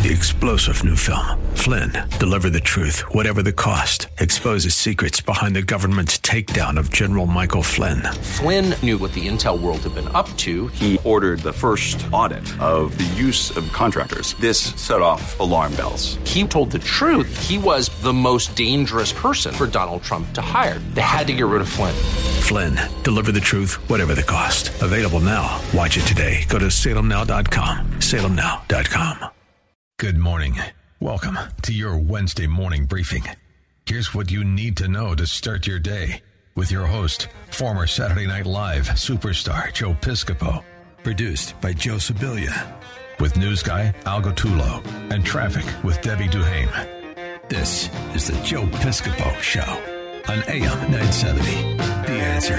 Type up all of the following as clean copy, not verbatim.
The explosive new film, Flynn, deliver the truth, whatever the cost, exposes secrets behind the government's takedown of General Michael Flynn. Flynn knew what the intel world had been up to. He ordered the first audit of the use of contractors. This set off alarm bells. He told the truth. He was the most dangerous person for Donald Trump to hire. They had to get rid of Flynn. Flynn, deliver the truth, whatever the cost. Available now. Watch it today. Go to salemnow.com. salemnow.com. Good morning. Welcome to your Wednesday morning briefing. Here's what you need to know to start your day with your host, former Saturday Night Live superstar Joe Piscopo. Produced by Joe Sibilia. With news guy Al Gattullo and traffic with Debbie Duhame. This is the Joe Piscopo Show on AM 970. The Answer.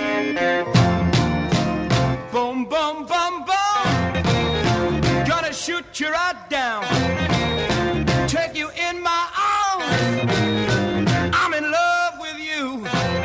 Boom, boom, boom, boom. Gonna shoot you right down. Take you in my arms. I'm in love with you.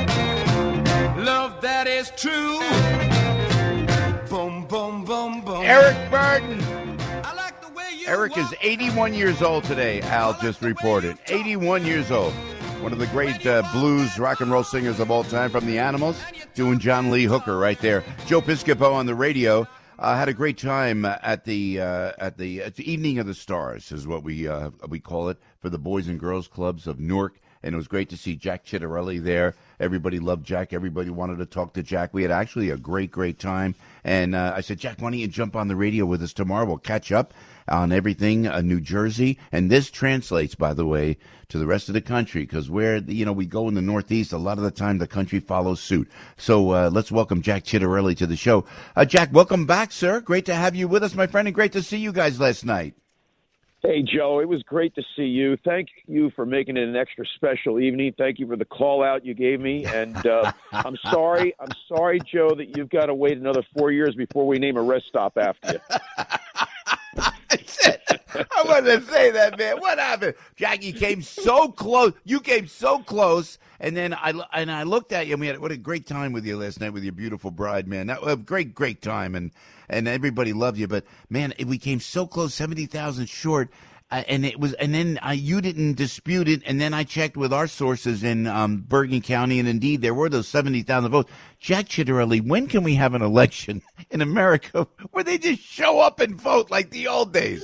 Love that is true. Boom, boom, boom, boom. Eric Burden. I like the way you Eric is 81 years old today, Al just reported. 81 years old. One of the great blues rock and roll singers of all time from the Animals, doing John Lee Hooker right there. Joe Piscopo on the radio. Had a great time at the Evening of the Stars, is what we call it, for the Boys and Girls Clubs of Newark. And it was great to see Jack Chitterelli there. Everybody loved Jack. Everybody wanted to talk to Jack. We had actually a great, great time. And I said, Jack, why don't you jump on the radio with us tomorrow? We'll catch up on everything New Jersey. And this translates, by the way, to the rest of the country, because we go in the Northeast, a lot of the time the country follows suit. So let's welcome Jack Chitterelli to the show. Jack, welcome back, sir. Great to have you with us, my friend, and great to see you guys last night. Hey, Joe, it was great to see you. Thank you for making it an extra special evening. Thank you for the call out you gave me. And I'm sorry, Joe, that you've got to wait another 4 years before we name a rest stop after you. I wanted to say that, man. What happened? Jackie came so close. You came so close. And then I looked at you, and what a great time with you last night with your beautiful bride, man. That was a great, great time. And everybody loved you. But, man, we came so close, 70,000 short. And then you didn't dispute it. And then I checked with our sources in Bergen County, and indeed there were those 70,000 votes. Jack Chitterelli, when can we have an election in America where they just show up and vote like the old days?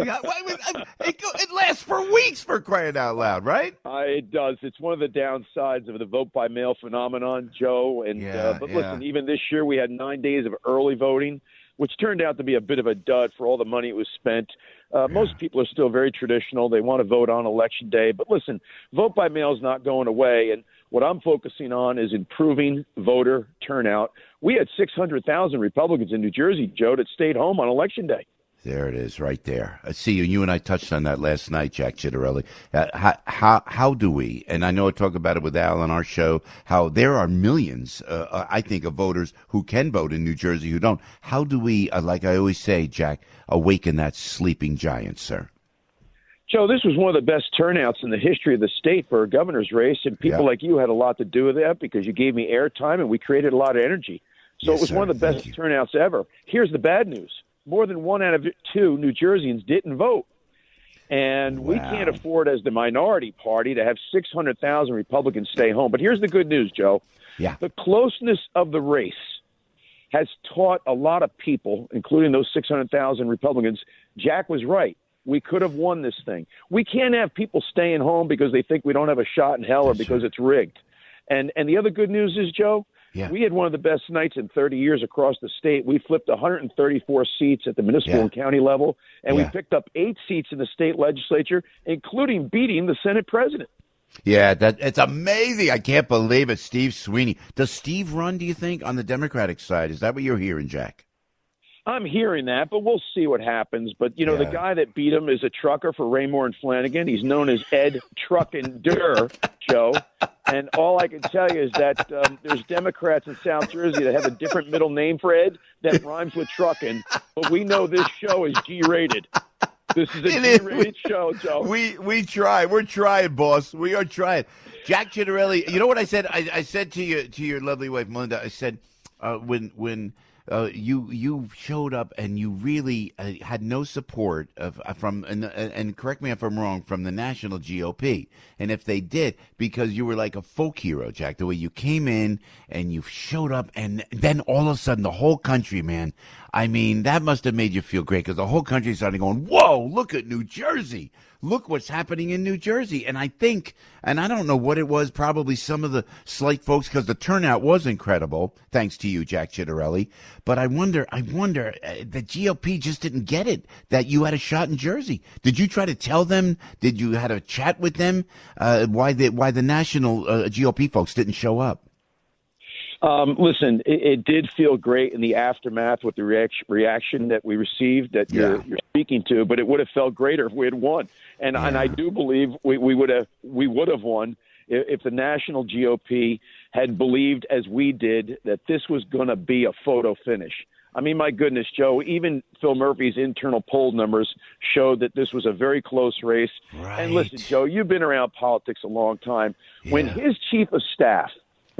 It lasts for weeks, for crying out loud, right? It does. It's one of the downsides of the vote by mail phenomenon, Joe. And listen, even this year we had 9 days of early voting, which turned out to be a bit of a dud for all the money it was spent. Most people are still very traditional. They want to vote on Election Day. But listen, vote by mail is not going away. And what I'm focusing on is improving voter turnout. We had 600,000 Republicans in New Jersey, Joe, that stayed home on Election Day. There it is, right there. I see you. You and I touched on that last night, Jack Chitterelli. How do we? And I know I talk about it with Al on our show. How there are millions, I think, of voters who can vote in New Jersey who don't. How do we, like I always say, Jack, awaken that sleeping giant, sir? Joe, this was one of the best turnouts in the history of the state for a governor's race, and people like you had a lot to do with that because you gave me airtime and we created a lot of energy. So it was one of the best turnouts ever. Here's the bad news. More than 1 out of 2 New Jerseyans didn't vote. And we can't afford, as the minority party, to have 600,000 Republicans stay home. But here's the good news, Joe. Yeah. The closeness of the race has taught a lot of people, including those 600,000 Republicans, Jack was right. We could have won this thing. We can't have people staying home because they think we don't have a shot in hell or because it's rigged. And the other good news is, Joe, we had one of the best nights in 30 years across the state. We flipped 134 seats at the municipal and county level, and we picked up 8 seats in the state legislature, including beating the Senate president. Yeah, it's amazing. I can't believe it. Steve Sweeney. Does Steve run, do you think, on the Democratic side? Is that what you're hearing, Jack? I'm hearing that, but we'll see what happens. But, the guy that beat him is a trucker for Raymore and Flanagan. He's known as Ed Truckin' Joe. And all I can tell you is that there's Democrats in South Jersey that have a different middle name for Ed that rhymes with truckin'. But we know this show is G-rated. This is a G-rated show, Joe. We try. We're trying, boss. We are trying. Jack Chitterelli, you know what I said? I said to your lovely wife, Melinda, I said when you showed up and you really had no support from and correct me if I'm wrong, from the national GOP. And if they did, because you were like a folk hero, Jack, the way you came in and you showed up, and then all of a sudden the whole country, man, I mean, that must have made you feel great, because the whole country started going, whoa, look at New Jersey. Look what's happening in New Jersey. And I think, and I don't know what it was, probably some of the slight folks, because the turnout was incredible, thanks to you, Jack Ciattarelli. But I wonder, the GOP just didn't get it, that you had a shot in Jersey. Did you try to tell them? Did you had a chat with them? Why the national GOP folks didn't show up? Listen, it did feel great in the aftermath with the reaction that we received that you're speaking to, but it would have felt greater if we had won. And I do believe we would have won if the national GOP had believed, as we did, that this was going to be a photo finish. I mean, my goodness, Joe, even Phil Murphy's internal poll numbers showed that this was a very close race. Right. And listen, Joe, you've been around politics a long time. Yeah. When his chief of staff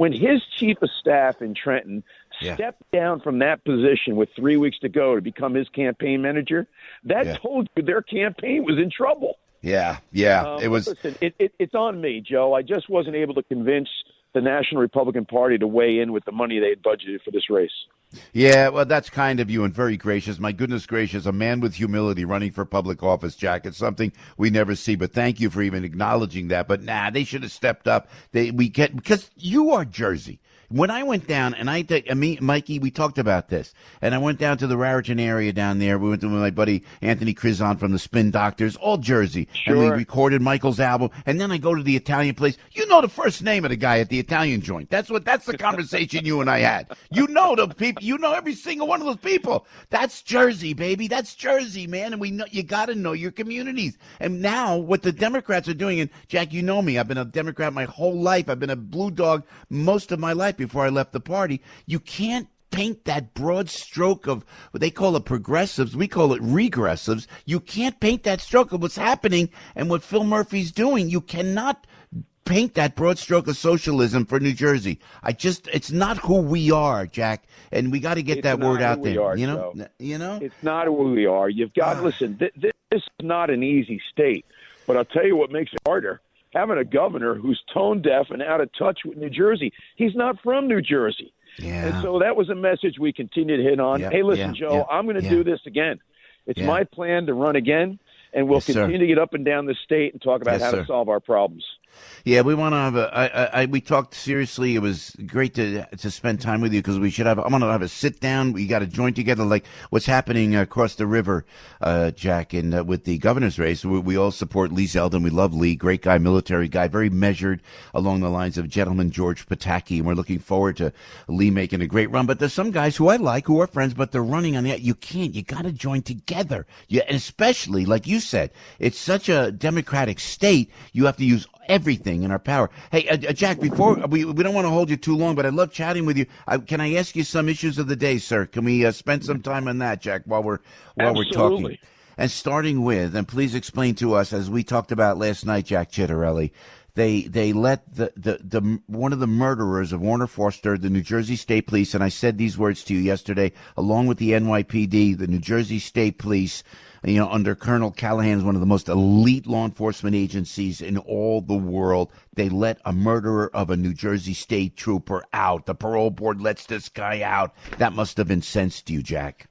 in Trenton stepped down from that position with 3 weeks to go to become his campaign manager, that told you their campaign was in trouble. Yeah. It was. Listen, it's on me, Joe. I just wasn't able to convince the National Republican Party to weigh in with the money they had budgeted for this race. Yeah, well, that's kind of you and very gracious. My goodness gracious, a man with humility running for public office, Jack. It's something we never see, but thank you for even acknowledging that. But they should have stepped up. Because you are Jersey. When I went down, and Mikey, we talked about this, and I went down to the Raritan area down there. We went to my buddy Anthony Crizon from the Spin Doctors, all Jersey. Sure. And we recorded Michael's album, and then I go to the Italian place. You know the first name of the guy at the Italian joint. That's the conversation you and I had. You know the people. You know every single one of those people. That's Jersey, baby. That's Jersey, man. And we know you got to know your communities. And now what the Democrats are doing, and Jack, you know me. I've been a Democrat my whole life. I've been a blue dog most of my life before I left the party. You can't paint that broad stroke of what they call it progressives. We call it regressives. You can't paint that stroke of what's happening and what Phil Murphy's doing. You cannot paint that broad stroke of socialism for New Jersey. It's not who we are, Jack, and we got to get that word out there. You know, it's not who we are. You've got to listen. This is not an easy state, but I'll tell you what makes it harder. Having a governor who's tone deaf and out of touch with New Jersey. He's not from New Jersey. Yeah. And so that was a message we continue to hit on. Hey, listen, Joe, I'm going to do this again. It's my plan to run again, and we'll continue to get up and down the state and talk about how to solve our problems. Yeah, we want to have we talked seriously. It was great to spend time with you, because I'm going to have a sit down. We got to join together, like what's happening across the river, Jack, and with the governor's race. We all support Lee Zeldin. We love Lee, great guy, military guy, very measured along the lines of gentleman George Pataki, and we're looking forward to Lee making a great run. But there's some guys who I like, who are friends, but they're running on that. You got to join together. Yeah, and especially, like you said, it's such a democratic state. You have to use everything in our power. Hey, Jack, before we don't want to hold you too long, but I love chatting with you. Can I ask you some issues of the day, sir? Can we spend some time on that, Jack, while we're talking? And starting with, and please explain to us, as we talked about last night, Jack Ciattarelli, they let the one of the murderers of Warner Foster, the New Jersey State Police, and I said these words to you yesterday, along with the NYPD, the New Jersey State Police, under Colonel Callahan, one of the most elite law enforcement agencies in all the world. They let a murderer of a New Jersey state trooper out. The parole board lets this guy out. That must have incensed you, Jack.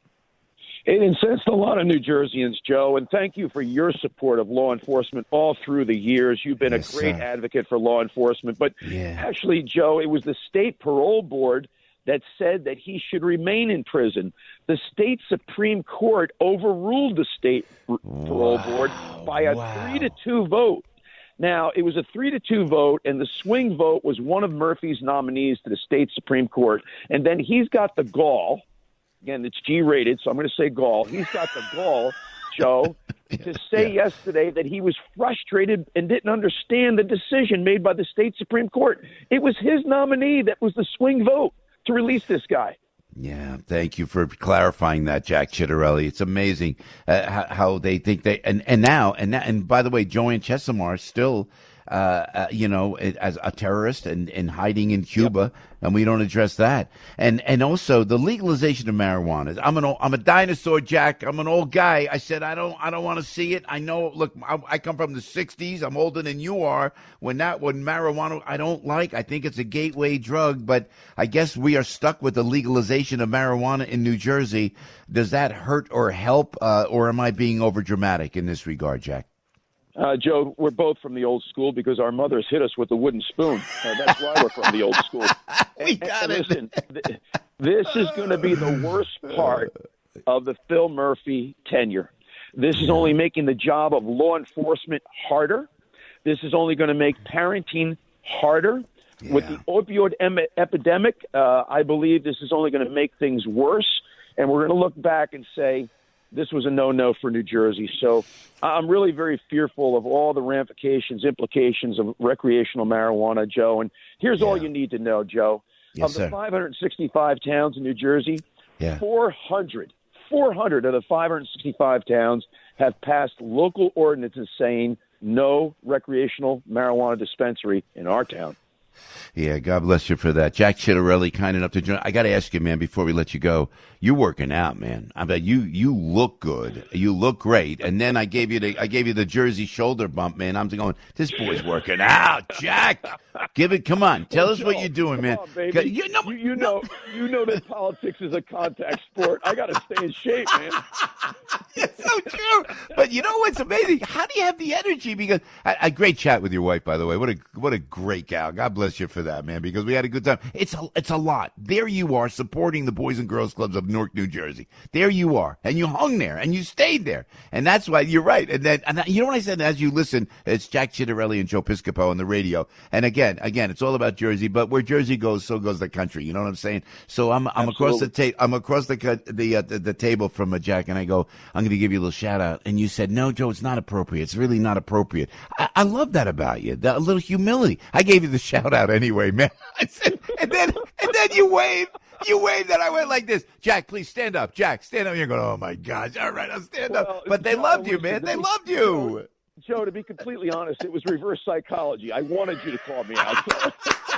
It incensed a lot of New Jerseyans, Joe, and thank you for your support of law enforcement all through the years. You've been a great advocate for law enforcement. But actually, Joe, it was the state parole board that said that he should remain in prison. The state Supreme Court overruled the state parole board by a 3-2 vote. Now, it was a 3-2 vote, and the swing vote was one of Murphy's nominees to the state Supreme Court. And then he's got the gall. Again, it's G-rated, so I'm going to say gall. He's got the gall, Joe, to say yesterday that he was frustrated and didn't understand the decision made by the state Supreme Court. It was his nominee that was the swing vote to release this guy. Yeah, thank you for clarifying that, Jack Ciattarelli. It's amazing how they think and by the way, Joanne Chesimard still as a terrorist and hiding in Cuba, and we don't address that. And also the legalization of marijuana. I'm a dinosaur, Jack. I'm an old guy. I said I don't want to see it. I know. Look, I come from the '60s. I'm older than you are. When marijuana, I don't like. I think it's a gateway drug, but I guess we are stuck with the legalization of marijuana in New Jersey. Does that hurt or help, or am I being overdramatic in this regard, Jack? Joe, we're both from the old school because our mothers hit us with a wooden spoon. That's why we're from the old school. Listen, this is going to be the worst part of the Phil Murphy tenure. This is only making the job of law enforcement harder. This is only going to make parenting harder. Yeah. With the opioid epidemic, I believe this is only going to make things worse. And we're going to look back and say, this was a no-no for New Jersey. So I'm really very fearful of all the ramifications, implications of recreational marijuana, Joe. And here's all you need to know, Joe. Yes, of the 565 towns in New Jersey, 400 of the 565 towns have passed local ordinances saying no recreational marijuana dispensary in our town. Yeah, God bless you for that. Jack Chitterelli, kind enough to join. I got to ask you, man, before we let you go, you're working out, man. I bet you look good. You look great. And then I gave you the Jersey shoulder bump, man. I'm going, this boy's working out, Jack. Come on. Tell us what you're doing, man. On, baby. You know that politics is a contact sport. I got to stay in shape, man. It's so true. But you know what's amazing? How do you have the energy? Because a great chat with your wife, by the way. What a great gal. God bless you for that, man, because we had a good time. It's a lot. There you are supporting the Boys and Girls Clubs of Newark, New Jersey. There you are. And you hung there and you stayed there. And that's why you're right. And you know what I said? As you listen, it's Jack Chitterelli and Joe Piscopo on the radio. And again, it's all about Jersey, but where Jersey goes, so goes the country. You know what I'm saying? So I'm across the table from Jack, and I go, I'm going to give you a little shout out. And you said, no, Joe, it's not appropriate. It's really not appropriate. I love that about you. A little humility. I gave you the shout out anyway, man. I said, and then you waved. You waved, and I went like this. Jack, please stand up. Jack, stand up. You're going, oh my gosh. All right, I'll stand up. But they loved you, man. They loved you. Joe, to be completely honest, it was reverse psychology. I wanted you to call me out.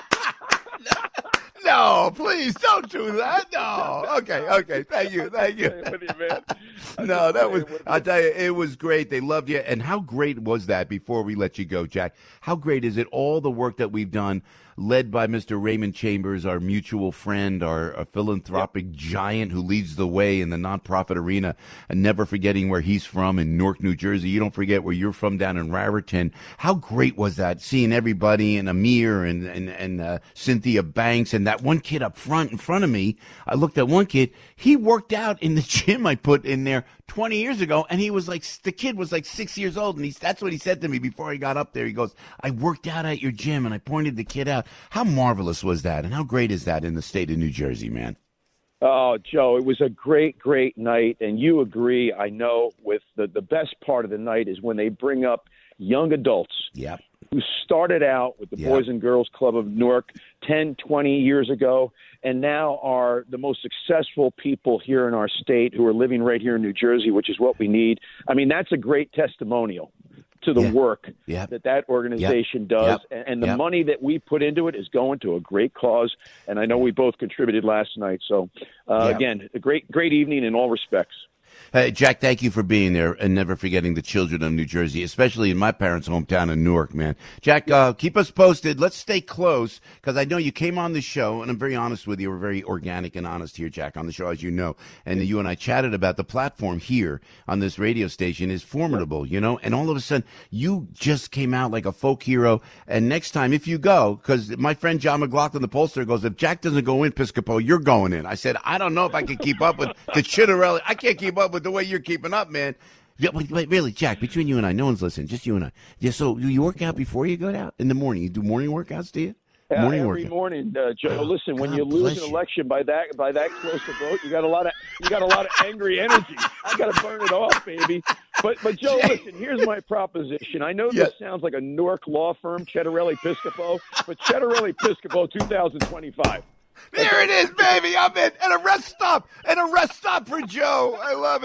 No, please don't do that. No. Okay. Thank you. With you, man. No, I'll tell you, it was great. They loved you. And how great was that, before we let you go, Jack? How great is it, all the work that we've done, led by Mr. Raymond Chambers, our mutual friend, our philanthropic giant who leads the way in the nonprofit arena, and never forgetting where he's from in Newark, New Jersey. You don't forget where you're from down in Raritan. How great was that, seeing everybody, and Amir and Cynthia Banks, and that one kid up front in front of me. I looked at one kid. He worked out in the gym I put in there 20 years ago, and the kid was like 6 years old, and that's what he said to me before he got up there. He goes, I worked out at your gym, and I pointed the kid out. How marvelous was that, and how great is that in the state of New Jersey, man? Oh, Joe, it was a great, great night, and you agree, I know, with the best part of the night is when they bring up young adults who started out with the Boys and Girls Club of Newark 10, 20 years ago, and now are the most successful people here in our state who are living right here in New Jersey, which is what we need. I mean, that's a great testimonial to the work that organization does. And the money that we put into it is going to a great cause. And I know we both contributed last night. So, again, a great evening in all respects. Hey, Jack, thank you for being there and never forgetting the children of New Jersey, especially in my parents' hometown in Newark, man. Jack, keep us posted. Let's stay close, because I know you came on the show, and I'm very honest with you. We're very organic and honest here, Jack, on the show, as you know. And you and I chatted about the platform here on this radio station is formidable, you know. And all of a sudden, you just came out like a folk hero. And next time, if you go, because my friend John McLaughlin, the pollster, goes, if Jack doesn't go in, Piscopo, you're going in. I said, I don't know if I can keep up with the Chitterelli. I can't keep up with the way you're keeping up, man. Yeah, wait, really, Jack, between you and I, no one's listening, just you and I. Yeah, so do you work out before you go out in the morning? You do morning workouts, do you? Every morning, Joe. Listen, when you lose an election by that close a vote, you got a lot of angry energy. I got to burn it off, baby. But Joe, listen. Here's my proposition. I know this sounds like a Newark law firm, Chitterelli Piscopo, but Chitterelli Piscopo 2025. There it is, baby. I'm in. And a rest stop for Joe. I love it.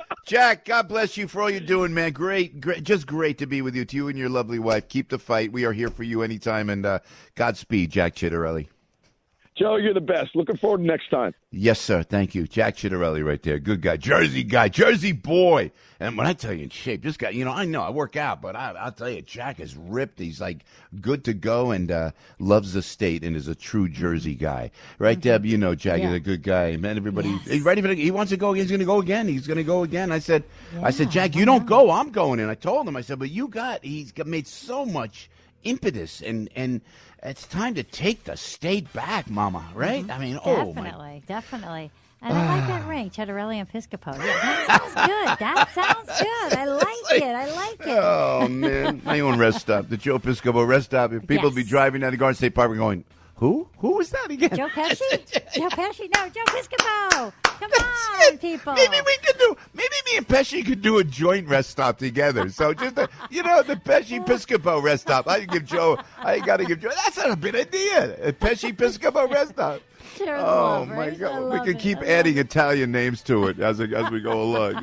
Jack, God bless you for all you're doing, man. Great, just great to be with you. To you and your lovely wife. Keep the fight. We are here for you anytime, and Godspeed, Jack Chitterelli. Joe, you're the best. Looking forward to next time. Yes, sir. Thank you. Jack Chitterelli right there. Good guy. Jersey boy. And when I tell you in shape, this guy, I know I work out, but I'll tell you, Jack is ripped. He's like good to go and loves the state and is a true Jersey guy. Right, Deb? You know Jack is a good guy. Man, everybody, he's ready for he wants to go. He's going to go again. He's going to go again. I said, Jack, you don't go. I'm going in. I told him. I said, but he's made so much impetus and it's time to take the state back, Mama, right? I mean, definitely. And I like that ring, Chitterelli and Piscopo. Yeah, that sounds good. I like it. Oh, man. My own rest stop, the Joe Piscopo rest stop. If people be driving down the Garden State Park and going, Who was that again? Joe Pesci? Joe Pesci? No, Joe Piscopo. Come on, people. Maybe me and Pesci could do a joint rest stop together. So just, the Pesci Piscopo rest stop. I got to give Joe. That's not a bad idea. A Pesci Piscopo rest stop. Oh, my God. We can keep adding Italian names to it as we go along,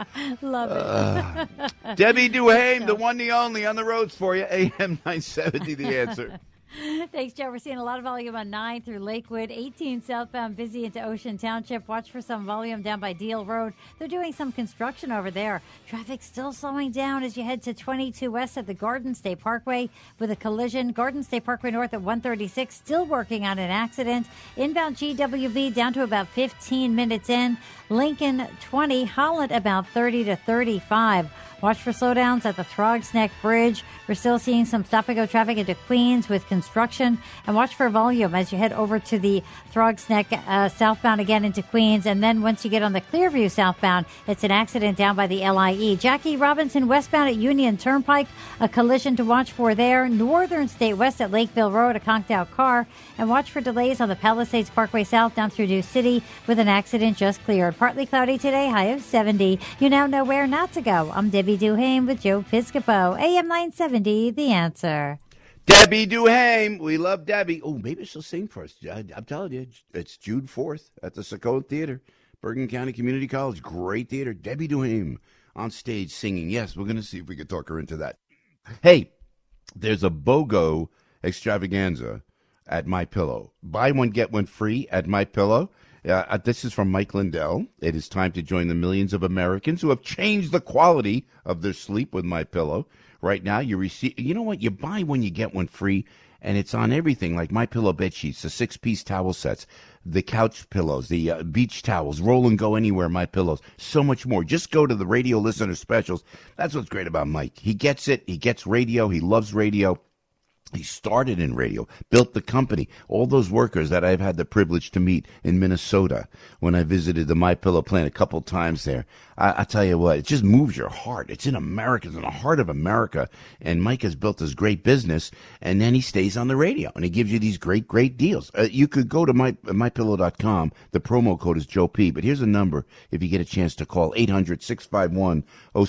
Love it. Debbie Duhame, the one, the only, on the roads for you. AM 970, The Answer. Thanks, Joe. We're seeing a lot of volume on 9 through Lakewood, 18 southbound busy into Ocean Township. Watch for some volume down by Deal Road. They're doing some construction over there. Traffic still slowing down as you head to 22 west at the Garden State Parkway with a collision. Garden State Parkway north at 136, still working on an accident. Inbound GWB down to about 15 minutes in. Lincoln 20, Holland about 30 to 35. Watch for slowdowns at the Throgs Neck Bridge. We're still seeing some stop-and-go traffic into Queens with construction. And watch for volume as you head over to the Throgs Neck southbound again into Queens. And then once you get on the Clearview southbound, it's an accident down by the LIE. Jackie Robinson westbound at Union Turnpike, a collision to watch for there. Northern State West at Lakeville Road, a conked-out car. And watch for delays on the Palisades Parkway South down through New City with an accident just cleared. Partly cloudy today, high of 70. You now know where not to go. I'm Debbie Duhame with Joe Piscopo, AM 970, The Answer. Debbie Duhame. We love Debbie. Oh, maybe she'll sing for us. I'm telling you, it's June 4th at the Saccone Theater, Bergen County Community College. Great theater. Debbie Duhame on stage singing. Yes, we're going to see if we can talk her into that. Hey, there's a BOGO extravaganza at MyPillow. Buy one, get one free at MyPillow. This is from Mike Lindell. It is time to join the millions of Americans who have changed the quality of their sleep with MyPillow. Right now, you know what? You buy one, you get one free, and it's on everything like MyPillow bed sheets, the 6-piece towel sets, the couch pillows, the beach towels, roll and go anywhere MyPillows, so much more. Just go to the radio listener specials. That's what's great about Mike. He gets it. He gets radio. He loves radio. He started in radio, built the company. All those workers that I've had the privilege to meet in Minnesota when I visited the MyPillow plant a couple times there. I tell you what, it just moves your heart. It's in America, it's in the heart of America. And Mike has built this great business, and then he stays on the radio, and he gives you these great, great deals. You could go to mypillow.com. The promo code is Joe P. But here's a number if you get a chance to call, 800-651-0798,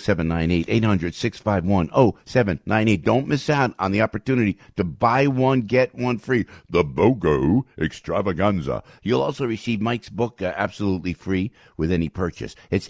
800-651-0798. Don't miss out on the opportunity to buy one, get one free. The BOGO extravaganza. You'll also receive Mike's book absolutely free with any purchase. It's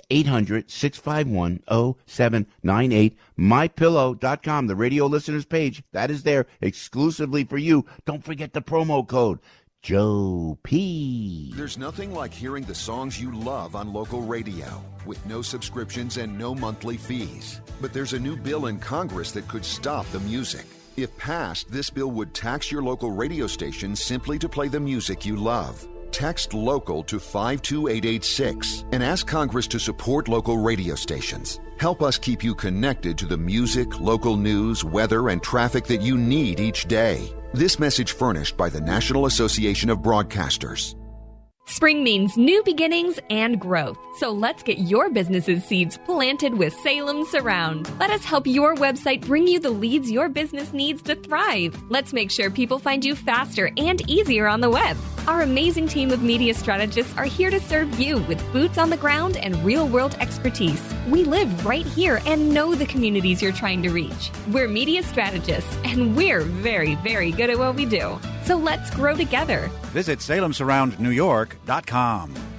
800-651-0798. MyPillow.com, the radio listeners page. That is there exclusively for you. Don't forget the promo code. Joe P. There's nothing like hearing the songs you love on local radio with no subscriptions and no monthly fees. But there's a new bill in Congress that could stop the music. If passed, this bill would tax your local radio station simply to play the music you love. Text LOCAL to 52886 and ask Congress to support local radio stations. Help us keep you connected to the music, local news, weather, and traffic that you need each day. This message furnished by the National Association of Broadcasters. Spring means new beginnings and growth. So let's get your business's seeds planted with Salem Surround. Let us help your website bring you the leads your business needs to thrive. Let's make sure people find you faster and easier on the web. Our amazing team of media strategists are here to serve you with boots on the ground and real-world expertise. We live right here and know the communities you're trying to reach. We're media strategists, and we're very, very good at what we do. So let's grow together. Visit SalemSurroundNewYork.com.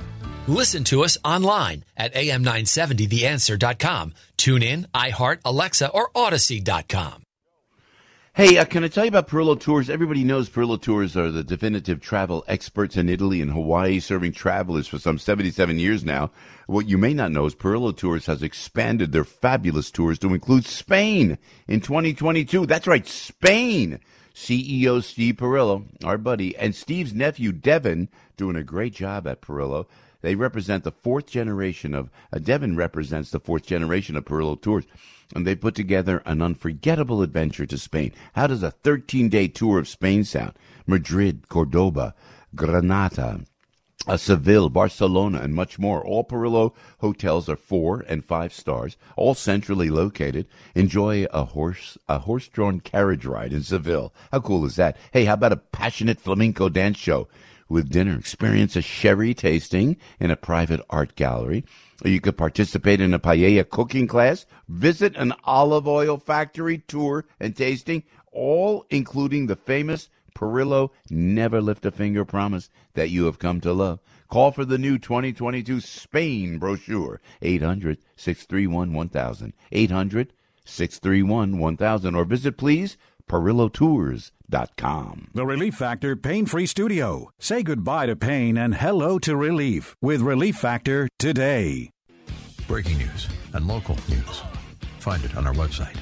Listen to us online at am970theanswer.com. Tune in, iHeart, Alexa, or Odyssey.com. Hey, can I tell you about Perillo Tours? Everybody knows Perillo Tours are the definitive travel experts in Italy and Hawaii, serving travelers for some 77 years now. What you may not know is Perillo Tours has expanded their fabulous tours to include Spain in 2022. That's right, Spain. CEO Steve Perillo, our buddy, and Steve's nephew, Devin, doing a great job at Perillo. They represent the fourth generation of, Devin represents the fourth generation of Perillo Tours. And they put together an unforgettable adventure to Spain. How does a 13-day tour of Spain sound? Madrid, Cordoba, Granada, Seville, Barcelona, and much more. All Perillo hotels are 4 and 5 stars, all centrally located. Enjoy a horse-drawn carriage ride in Seville. How cool is that? Hey, how about a passionate flamenco dance show with dinner? Experience a sherry tasting in a private art gallery. You could participate in a paella cooking class, visit an olive oil factory tour and tasting, all including the famous Perillo Never Lift a Finger promise that you have come to love. Call for the new 2022 Spain brochure, 800-631-1000, 800-631-1000, or visit, please, PerilloTours.com. The Relief Factor Pain-Free Studio. Say goodbye to pain and hello to relief with Relief Factor today. Breaking news and local news. Find it on our website,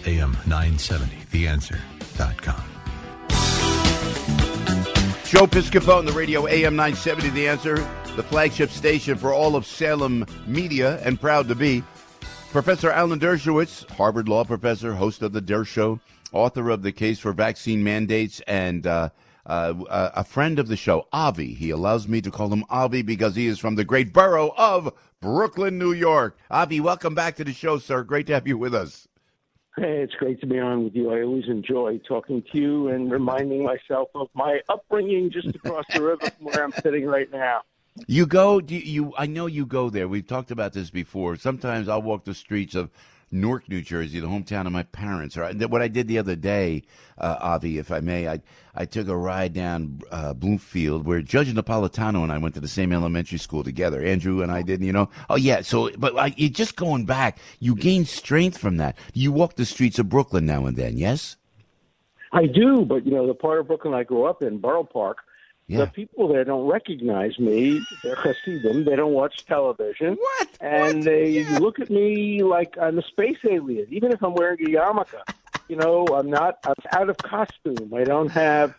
am970theanswer.com. Joe Piscopo on the radio, AM 970, The Answer, the flagship station for all of Salem media, and proud to be. Professor Alan Dershowitz, Harvard Law professor, host of The Der Show, author of The Case for Vaccine Mandates, and a friend of the show, Avi. He allows me to call him Avi because he is from the great borough of Brooklyn, New York. Avi, welcome back to the show, sir. Great to have you with us. Hey, it's great to be on with you. I always enjoy talking to you and reminding myself of my upbringing just across the river from where I'm sitting right now. You go, I know you go there. We've talked about this before. Sometimes I'll walk the streets of Newark, New Jersey, the hometown of my parents. Or what I did the other day, Avi, if I may, I took a ride down Bloomfield where Judge Napolitano and I went to the same elementary school together. Andrew and I did, you know. Oh, yeah. So, but just going back, you gain strength from that. You walk the streets of Brooklyn now and then, yes? I do, but, you know, the part of Brooklyn I grew up in, Borough Park, yeah. The people there don't recognize me. They're Hasidim. They don't watch television. What? And they look at me like I'm a space alien, even if I'm wearing a yarmulke. You know, I'm out of costume. I don't have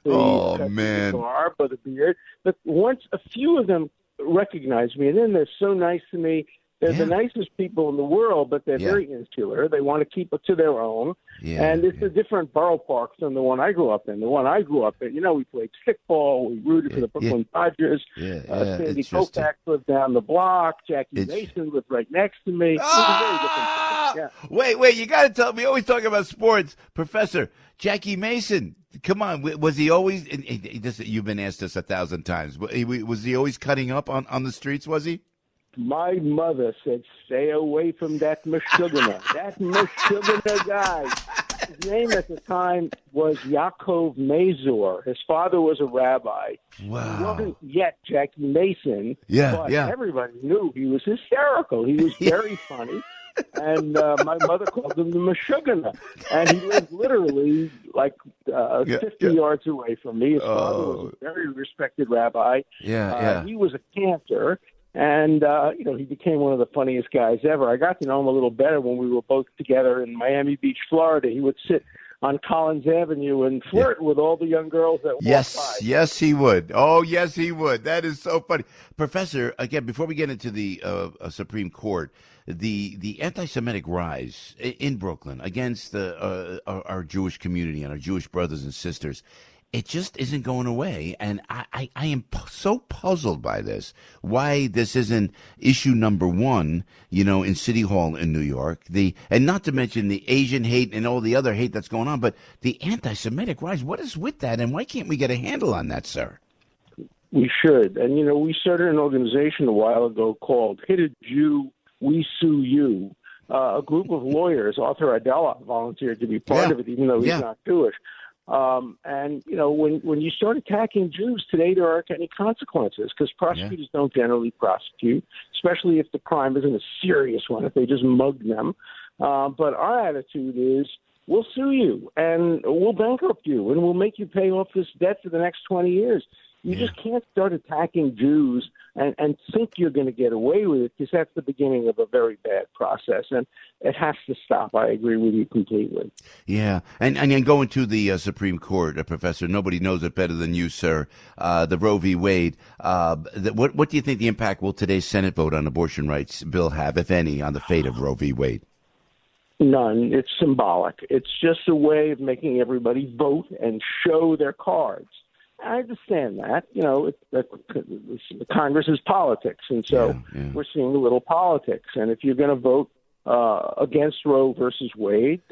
the garb or the beard. But once a few of them recognize me, and then they're so nice to me. They're the nicest people in the world, but they're very insular. They want to keep it to their own. And it's a different borough park than the one I grew up in. The one I grew up in, you know, we played stickball. We rooted for the Brooklyn Dodgers. Sandy Koufax lived down the block. Jackie Mason lived right next to me. It was a very different thing. Wait, you got to tell me. Always talking about sports. Professor, Jackie Mason, come on. Was he always, you've been asked this 1,000 times, was he always cutting up on the streets, was he? My mother said, stay away from that Meshuggah. That Meshuggah guy. His name at the time was Yaakov Mazur. His father was a rabbi. Wow. He wasn't yet Jackie Mason. But everybody knew he was hysterical. He was very funny. And my mother called him the Meshuggah. And he lived literally like 50 yards away from me. His father was a very respected rabbi. He was a cantor. And, you know, he became one of the funniest guys ever. I got to know him a little better when we were both together in Miami Beach, Florida. He would sit on Collins Avenue and flirt with all the young girls that walked by. Yes, he would. Oh, yes, he would. That is so funny. Professor, again, before we get into the Supreme Court, the anti-Semitic rise in Brooklyn against our Jewish community and our Jewish brothers and sisters, it just isn't going away, and I am so puzzled by this. Why this isn't issue number one, you know, in City Hall in New York. And not to mention the Asian hate and all the other hate that's going on, but the anti-Semitic rise. What is with that, and why can't we get a handle on that, sir? We should, and you know, we started an organization a while ago called Hit a Jew, We Sue You. A group of lawyers. Arthur Adela volunteered to be part of it, even though he's not Jewish. And, you know, when you start attacking Jews today, there aren't any consequences because prosecutors don't generally prosecute, especially if the crime isn't a serious one, if they just mugged them. But our attitude is we'll sue you and we'll bankrupt you and we'll make you pay off this debt for the next 20 years. You just can't start attacking Jews and think you're going to get away with it because that's the beginning of a very bad process, and it has to stop. I agree with you completely. Yeah, and going to the Supreme Court, Professor, nobody knows it better than you, sir, the Roe v. Wade. What do you think the impact will today's Senate vote on abortion rights bill have, if any, on the fate of Roe v. Wade? None. It's symbolic. It's just a way of making everybody vote and show their cards. I understand that. You know, Congress is politics, and so we're seeing a little politics. And if you're going to vote against Roe versus Wade,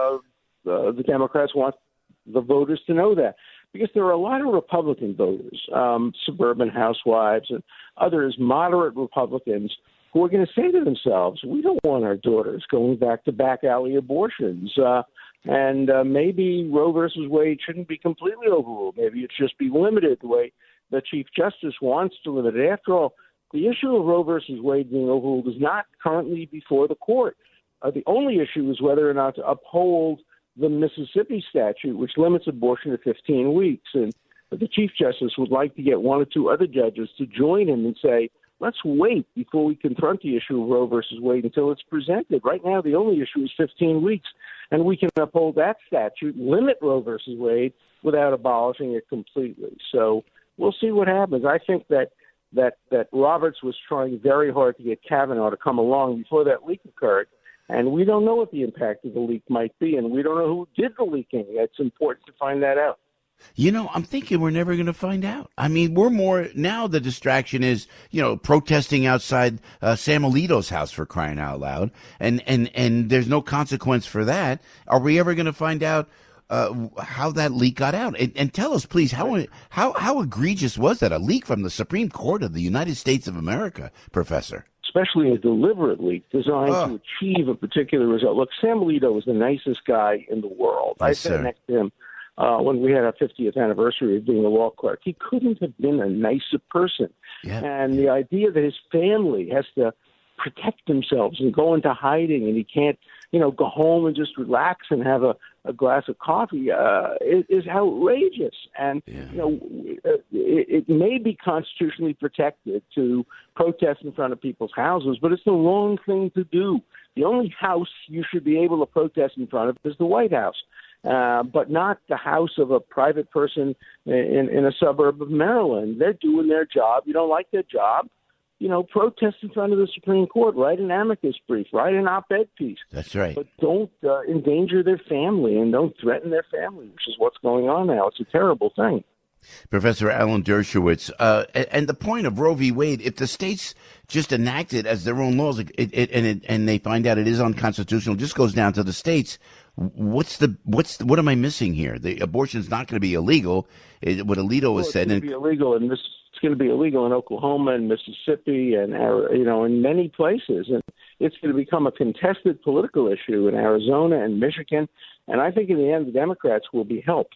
the Democrats want the voters to know that. Because there are a lot of Republican voters, suburban housewives and others, moderate Republicans, who are going to say to themselves, we don't want our daughters going back to back alley abortions. And maybe Roe versus Wade shouldn't be completely overruled. Maybe it just be limited the way the Chief Justice wants to limit it. After all, the issue of Roe versus Wade being overruled is not currently before the court. The only issue is whether or not to uphold the Mississippi statute, which limits abortion to 15 weeks. And the Chief Justice would like to get one or two other judges to join him and say, let's wait before we confront the issue of Roe versus Wade until it's presented. Right now, the only issue is 15 weeks, and we can uphold that statute, limit Roe versus Wade without abolishing it completely. So we'll see what happens. I think that Roberts was trying very hard to get Kavanaugh to come along before that leak occurred, and we don't know what the impact of the leak might be, and we don't know who did the leaking. It's important to find that out. You know, I'm thinking we're never going to find out. I mean, we're more now the distraction is, you know, protesting outside Sam Alito's house, for crying out loud. And there's no consequence for that. Are we ever going to find out how that leak got out? And tell us, please, how egregious was that? A leak from the Supreme Court of the United States of America, Professor? Especially a deliberate leak designed to achieve a particular result. Look, Sam Alito was the nicest guy in the world. Yes, I sat next to him when we had our 50th anniversary of being a law clerk. He couldn't have been a nicer person. Yeah. And the idea that his family has to protect themselves and go into hiding and he can't, you know, go home and just relax and have a glass of coffee is outrageous. And, you know, it may be constitutionally protected to protest in front of people's houses, but it's the wrong thing to do. The only house you should be able to protest in front of is the White House. But not the house of a private person in a suburb of Maryland. They're doing their job. You don't like their job, you know, protest in front of the Supreme Court, write an amicus brief, write an op-ed piece. That's right. But don't endanger their family and don't threaten their family, which is what's going on now. It's a terrible thing. Professor Alan Dershowitz, and the point of Roe v. Wade, if the states just enact it as their own laws and they find out it is unconstitutional, just goes down to the states. What am I missing here? The abortion's not going to be illegal. What Alito has said. It's going to be illegal, and it's going to be illegal in Oklahoma and Mississippi and, you know, in many places. And it's going to become a contested political issue in Arizona and Michigan. And I think in the end, the Democrats will be helped.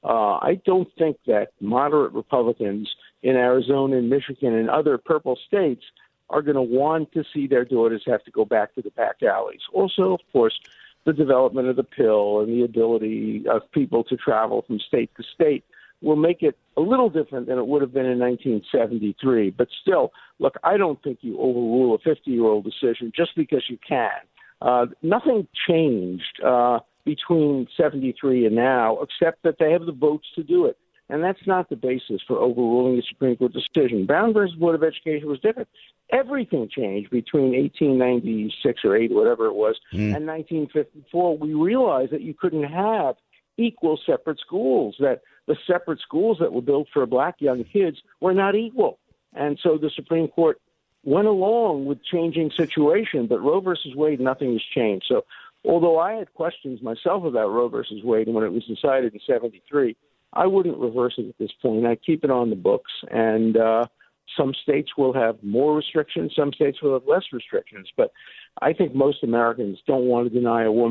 I don't think that moderate Republicans in Arizona and Michigan and other purple states are going to want to see their daughters have to go back to the back alleys. Also, of course, the development of the pill and the ability of people to travel from state to state will make it a little different than it would have been in 1973. But still, look, I don't think you overrule a 50-year-old decision just because you can. Nothing changed between 73 and now, except that they have the votes to do it. And that's not the basis for overruling a Supreme Court decision. Brown versus Board of Education was different. Everything changed between 1896 or 8, whatever it was, and 1954. We realized that you couldn't have equal separate schools, that the separate schools that were built for black young kids were not equal. And so the Supreme Court went along with changing situation, but Roe versus Wade, nothing has changed. So although I had questions myself about Roe versus Wade when it was decided in 73, I wouldn't reverse it at this point. I keep it on the books, and some states will have more restrictions, some states will have less restrictions. But I think most Americans don't want to deny a woman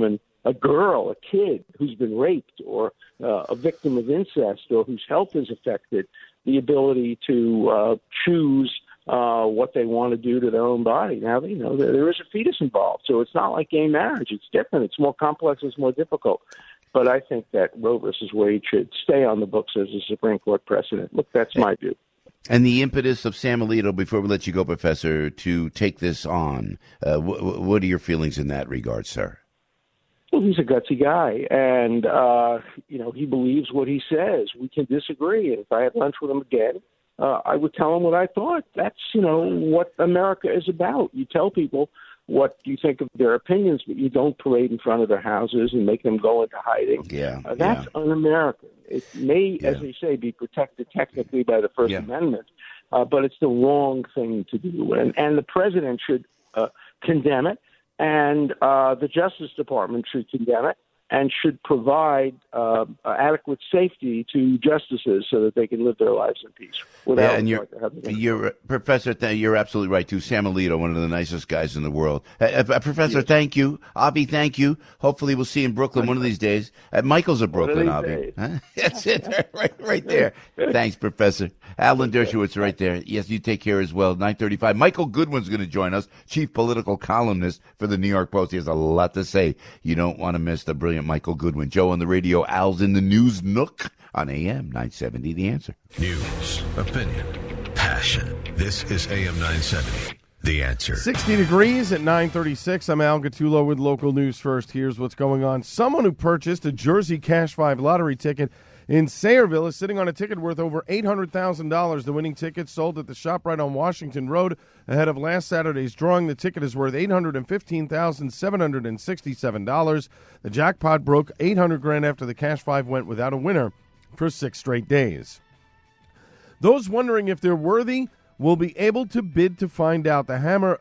a girl, a kid who's been raped or a victim of incest or whose health is affected, the ability to choose what they want to do to their own body. Now, there is a fetus involved, so it's not like gay marriage. It's different. It's more complex. It's more difficult. But I think that Roe versus Wade should stay on the books as a Supreme Court precedent. Look, that's my view. And the impetus of Sam Alito, before we let you go, Professor, to take this on, what are your feelings in that regard, sir? Well, he's a gutsy guy, and, he believes what he says. We can disagree, and if I had lunch with him again, I would tell him what I thought. That's, what America is about. You tell people what you think of their opinions, but you don't parade in front of their houses and make them go into hiding. That's un-American. It may, as they say, be protected technically by the First Amendment, but it's the wrong thing to do. And the president should condemn it, and the Justice Department should condemn it, and should provide adequate safety to justices so that they can live their lives in peace. Professor, you're absolutely right, too. Sam Alito, one of the nicest guys in the world. Professor, thank you. Avi, thank you. Hopefully we'll see you in Brooklyn one of these days. Michael's a Brooklyn, Avi. Huh? That's it, right there. Thanks, Professor. Alan Dershowitz right there. Yes, you take care as well. 9:35. Michael Goodwin's going to join us, chief political columnist for the New York Post. He has a lot to say. You don't want to miss the brilliant Michael Goodwin. Joe on the radio, Al's in the news nook on AM 970, The Answer. News, opinion, passion. This is AM 970, The Answer. 60 degrees at 9:36. I'm Al Gattullo with local news first. Here's what's going on. Someone who purchased a Jersey Cash 5 lottery ticket in Sayreville is sitting on a ticket worth over $800,000. The winning ticket sold at the ShopRite on Washington Road ahead of last Saturday's drawing. The ticket is worth $815,767. The jackpot broke $800,000 after the Cash 5 went without a winner for 6 straight days. Those wondering if they're worthy will be able to bid to find out. The Hammer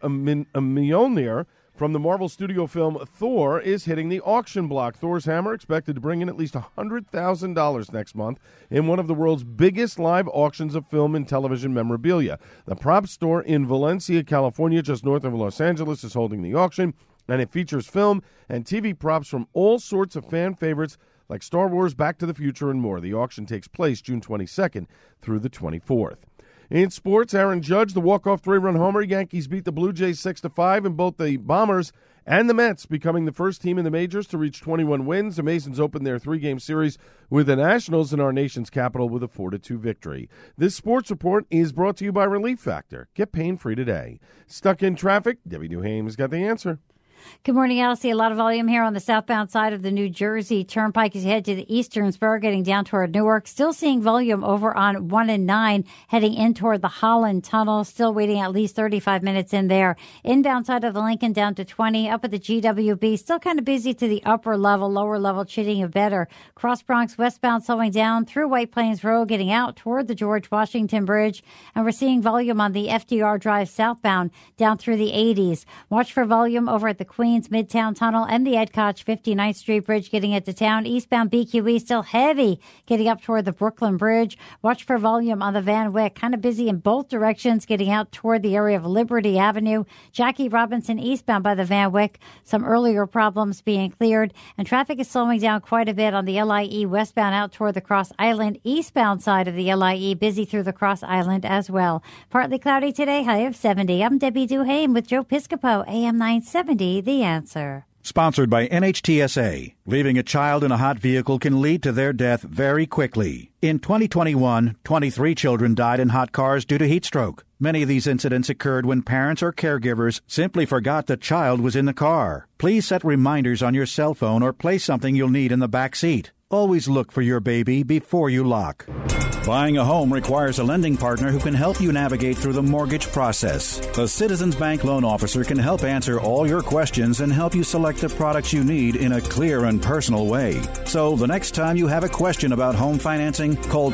Mjolnir from the Marvel studio film Thor is hitting the auction block. Thor's hammer expected to bring in at least $100,000 next month in one of the world's biggest live auctions of film and television memorabilia. The prop store in Valencia, California, just north of Los Angeles, is holding the auction, and it features film and TV props from all sorts of fan favorites like Star Wars, Back to the Future, and more. The auction takes place June 22nd through the 24th. In sports, Aaron Judge, the walk-off 3-run homer. Yankees beat the Blue Jays 6-5, and both the Bombers and the Mets becoming the first team in the majors to reach 21 wins. The Masons opened their 3-game series with the Nationals in our nation's capital with a 4-2 victory. This sports report is brought to you by Relief Factor. Get pain-free today. Stuck in traffic? Debbie Duhame's got the answer. Good morning, Al. See a lot of volume here on the southbound side of the New Jersey Turnpike as you head to the eastern spur, getting down toward Newark. Still seeing volume over on 1 and 9, heading in toward the Holland Tunnel. Still waiting at least 35 minutes in there. Inbound side of the Lincoln down to 20. Up at the GWB, still kind of busy to the upper level, lower level, Chitting of better. Cross Bronx westbound slowing down through White Plains Road, getting out toward the George Washington Bridge. And we're seeing volume on the FDR Drive southbound down through the 80s. Watch for volume over at the Queens Midtown Tunnel and the Ed Koch 59th Street Bridge getting into town. Eastbound BQE still heavy getting up toward the Brooklyn Bridge. Watch for volume on the Van Wyck. Kind of busy in both directions getting out toward the area of Liberty Avenue. Jackie Robinson eastbound by the Van Wyck. Some earlier problems being cleared. And traffic is slowing down quite a bit on the LIE westbound out toward the Cross Island. Eastbound side of the LIE busy through the Cross Island as well. Partly cloudy today, high of 70. I'm Debbie Duhame with Joe Piscopo, AM 970, The Answer. Sponsored by NHTSA. Leaving a child in a hot vehicle can lead to their death very quickly. In 2021, 23 children died in hot cars due to heat stroke. Many of these incidents occurred when parents or caregivers simply forgot the child was in the car. Please set reminders on your cell phone or place something you'll need in the back seat. Always look for your baby before you lock. Buying a home requires a lending partner who can help you navigate through the mortgage process. A Citizens Bank loan officer can help answer all your questions and help you select the products you need in a clear and personal way. So the next time you have a question about home financing, call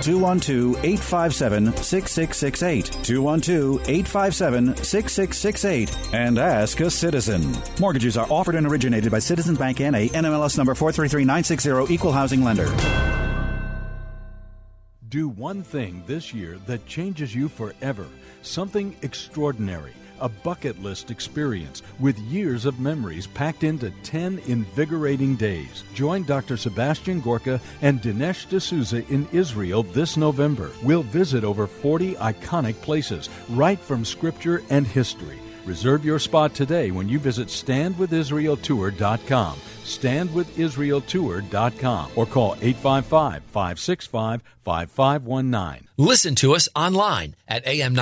212-857-6668. 212-857-6668 and ask a citizen. Mortgages are offered and originated by Citizens Bank N.A., NMLS number 433960, Equal Housing Lender. Do one thing this year that changes you forever. Something extraordinary. a bucket list experience with years of memories packed into 10 invigorating days. Join Dr. Sebastian Gorka and Dinesh D'Souza in Israel this November. We'll visit over 40 iconic places, right from scripture and history. Reserve your spot today when you visit StandWithIsraelTour.com, StandWithIsraelTour.com, or call 855-565-5519. Listen to us online at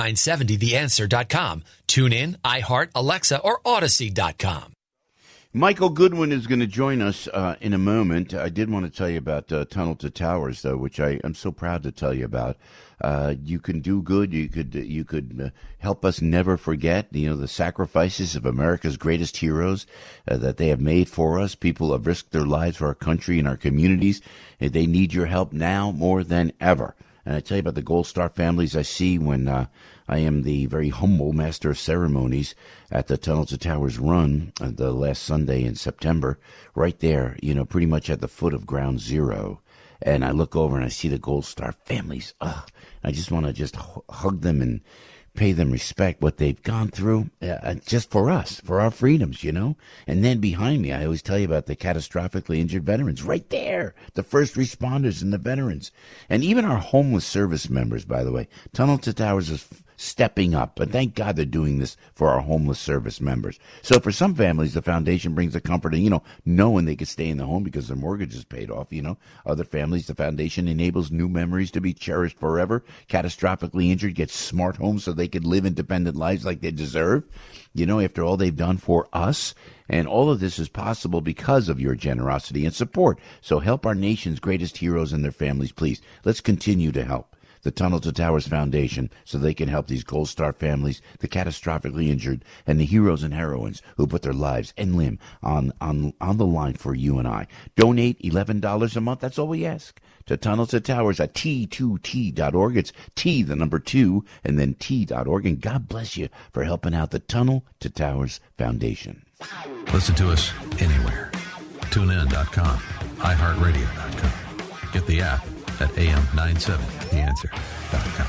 am970theanswer.com. Tune in, iHeart, Alexa, or Odyssey.com. Michael Goodwin is going to join us in a moment. I did want to tell you about Tunnel to Towers, though, which I'm so proud to tell you about. You can do good. You could help us never forget, the sacrifices of America's greatest heroes that they have made for us. People have risked their lives for our country and our communities. And they need your help now more than ever. And I tell you about the Gold Star families I see when I am the very humble master of ceremonies at the Tunnel to Towers run the last Sunday in September, right there, pretty much at the foot of Ground Zero. And I look over and I see the Gold Star families. I just want to hug them and pay them respect, what they've gone through, just for us, for our freedoms, And then behind me, I always tell you about the catastrophically injured veterans, right there, the first responders and the veterans. And even our homeless service members, by the way. Tunnel to Towers is stepping up, but thank God they're doing this for our homeless service members. So for some families, the foundation brings the comfort of, knowing they could stay in the home because their mortgage is paid off, Other families, the foundation enables new memories to be cherished forever. Catastrophically injured get smart homes so they could live independent lives like they deserve, after all they've done for us. And all of this is possible because of your generosity and support. So help our nation's greatest heroes and their families, please. Let's continue to help the Tunnel to Towers Foundation so they can help these Gold Star families, the catastrophically injured, and the heroes and heroines who put their lives and limb on the line for you and I. Donate $11 a month. That's all we ask. To Tunnel to Towers at T2T.org. It's T, the number 2, and then T.org. And God bless you for helping out the Tunnel to Towers Foundation. Listen to us anywhere. TuneIn.com, iHeartRadio.com. Get the app at am970theanswer.com.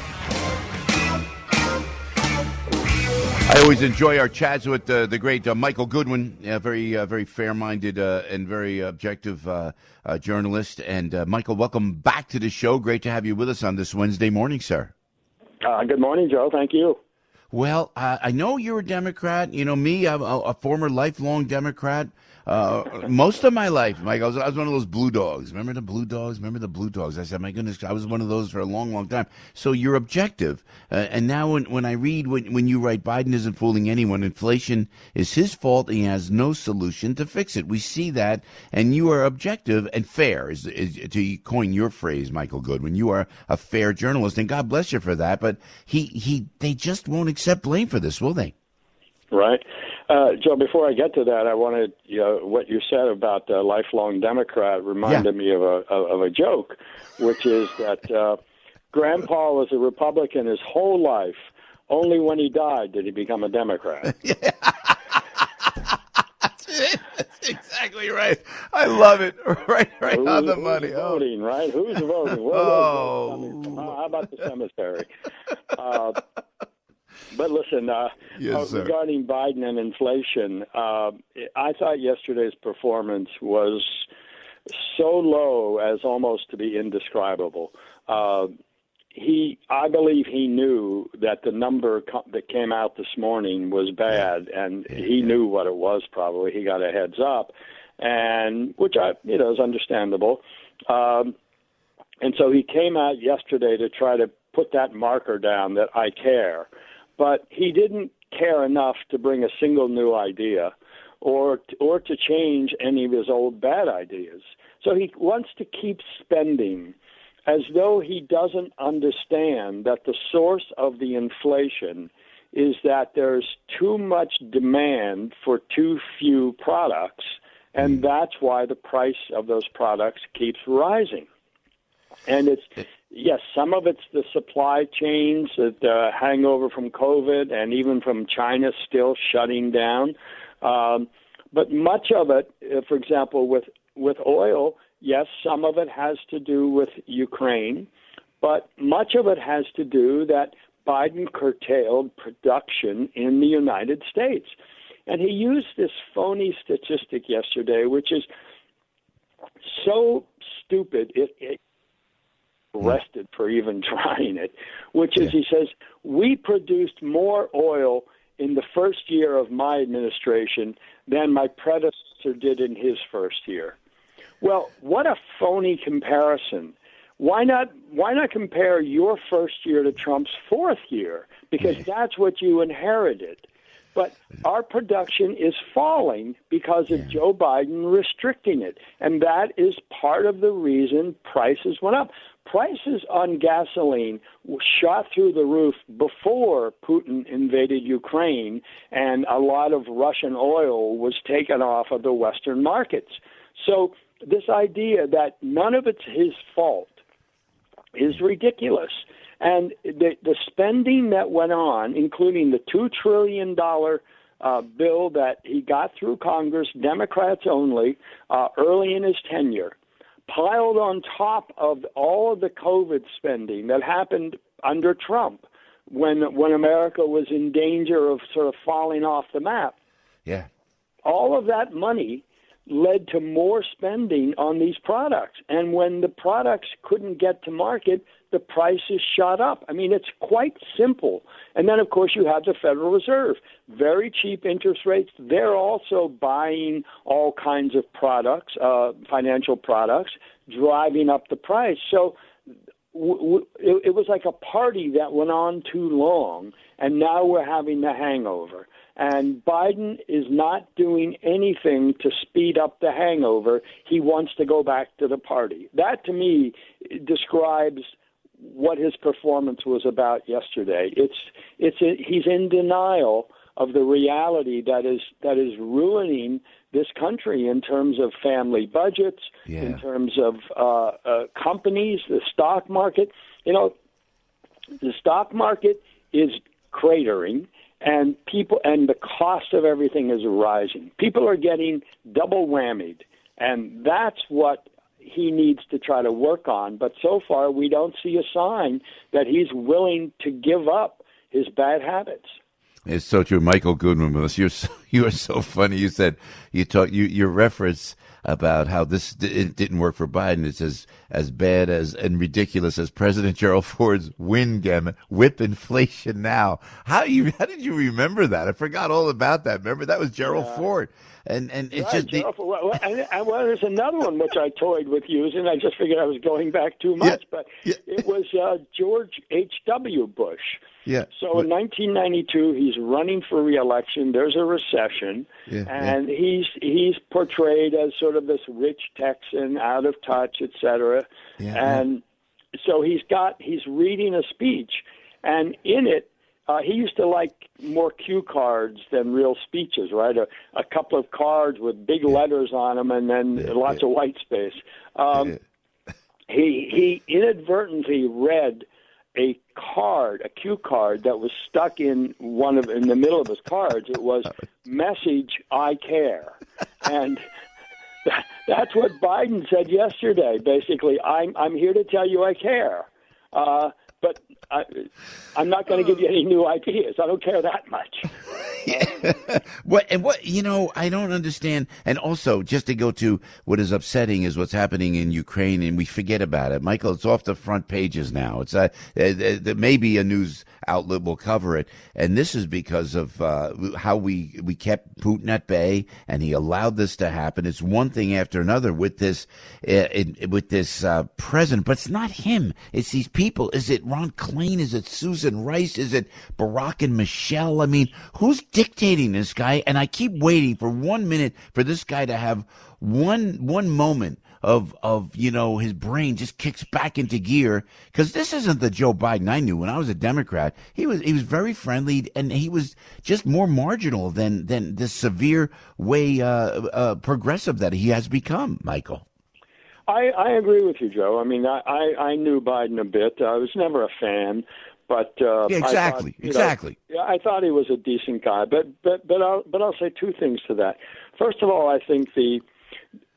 I always enjoy our chats with the great Michael Goodwin, very fair-minded and very objective journalist. And Michael, welcome back to the show. Great to have you with us on this Wednesday morning, sir. Good morning, Joe. Thank you. Well, I know you're a Democrat. Me, I'm a former lifelong Democrat. Most of my life, Mike, I was one of those blue dogs. Remember the blue dogs? I said, my goodness, I was one of those for a long, long time. So you're objective. And now when I read, when you write, Biden isn't fooling anyone, inflation is his fault, and he has no solution to fix it. We see that, and you are objective and fair, is to coin your phrase, Michael Goodwin. You are a fair journalist, and God bless you for that. But they just won't accept blame for this, will they? Right. Joe, before I get to that, I wanted, what you said about lifelong Democrat reminded me of a joke, which is that Grandpa was a Republican his whole life. Only when he died did he become a Democrat. That's exactly right. I love it. Right on the money. Who's voting, right? Who's voting? How about the cemetery? But listen, regarding Biden and inflation, I thought yesterday's performance was so low as almost to be indescribable. I believe he knew that the number that came out this morning was bad, and he knew what it was. Probably he got a heads up, and which is understandable. And so he came out yesterday to try to put that marker down that I care. But he didn't care enough to bring a single new idea or to change any of his old bad ideas. So he wants to keep spending as though he doesn't understand that the source of the inflation is that there's too much demand for too few products, and that's why the price of those products keeps rising. And yes, some of it's the supply chains, the hangover from COVID and even from China still shutting down. But much of it, for example, with oil, yes, some of it has to do with Ukraine, but much of it has to do that Biden curtailed production in the United States. And he used this phony statistic yesterday, which is so stupid, it arrested for even trying it, which is, he says, we produced more oil in the first year of my administration than my predecessor did in his first year. Well, what a phony comparison. Why not compare your first year to Trump's fourth year? Because that's what you inherited. But our production is falling because of Joe Biden restricting it. And that is part of the reason prices went up. Prices on gasoline shot through the roof before Putin invaded Ukraine, and a lot of Russian oil was taken off of the Western markets. So this idea that none of it's his fault is ridiculous. And the spending that went on, including the $2 trillion bill that he got through Congress, Democrats only, early in his tenure, piled on top of all of the COVID spending that happened under Trump when America was in danger of sort of falling off the map. Yeah. All of that money led to more spending on these products. And when the products couldn't get to market, the prices shot up. I mean, it's quite simple. And then, of course, you have the Federal Reserve. Very cheap interest rates. They're also buying all kinds of products, financial products, driving up the price. So it was like a party that went on too long, and now we're having the hangover. And Biden is not doing anything to speed up the hangover. He wants to go back to the party. That, to me, describes what his performance was about yesterday. He's in denial of the reality that is ruining this country in terms of family budgets, in terms of companies, the stock market. You know, the stock market is cratering. And the cost of everything is rising. People are getting double whammied, and that's what he needs to try to work on. But so far, we don't see a sign that he's willing to give up his bad habits. It's so true. Michael Goodman with us. You are so funny. You said your reference about how it didn't work for Biden. It's as bad as and ridiculous as President Gerald Ford's whip inflation now. How did you remember that? I forgot all about that. Remember, that was Gerald Ford. And it's right, just there's another one which I toyed with using. I just figured I was going back too much, but it was George H.W. Bush. Yeah. So in 1992, he's running for re-election. There's a recession, and he's portrayed as sort of this rich Texan, out of touch, et cetera. And so he's reading a speech, and in it, he used to like more cue cards than real speeches, right? A couple of cards with big letters on them, and then lots of white space. He inadvertently read a cue card that was stuck in the middle of his cards. It was "Message, I care," and that's what Biden said yesterday. Basically, I'm here to tell you I care, but I'm not going to give you any new ideas. I don't care that much. What I don't understand. And also, just to go to what is upsetting is what's happening in Ukraine, and we forget about it. Michael, it's off the front pages now. It's maybe a news outlet will cover it, and this is because of how we kept Putin at bay, and he allowed this to happen. It's one thing after another with this president, but it's not him. It's these people. Is it Ron Klain? Is it Susan Rice? Is it Barack and Michelle? I mean, who's dictating this guy? And I keep waiting for 1 minute for this guy to have one moment of his brain just kicks back into gear, because this isn't the Joe Biden I knew when I was a Democrat. He was very friendly, and he was just more marginal than this severe way progressive that he has become. Michael. I agree with you, Joe. I mean, I knew Biden a bit. I was never a fan, but exactly. I thought he was a decent guy. But I'll say two things to that. First of all, I think the